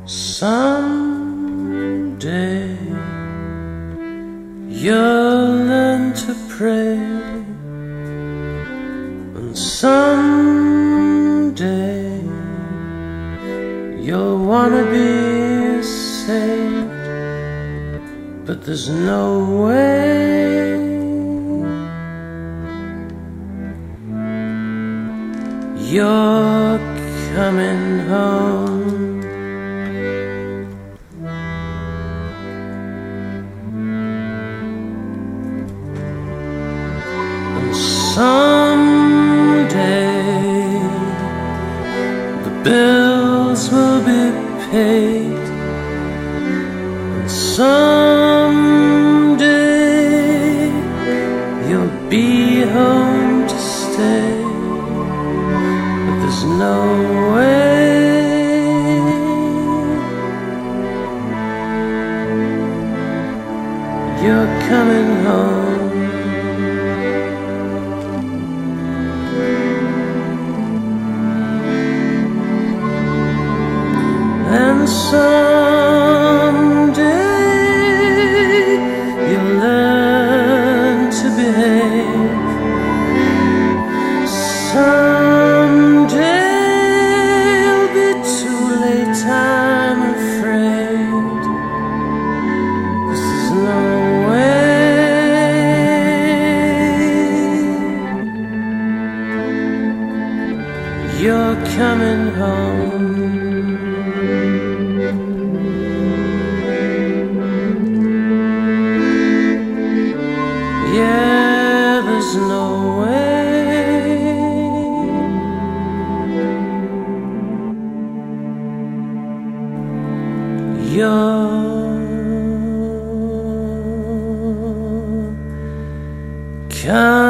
Someday you'll learn to pray, and someday you'll wanna be saved, but there's no way. You're coming home. Someday the bills will be paid, and someday you'll be home to stay, but there's no way. You're coming home. And someday you'll learn to behave. Someday it'll be too late, I'm afraid, 'cause there's no way. You're coming home. Yeah, there's no way. You're coming.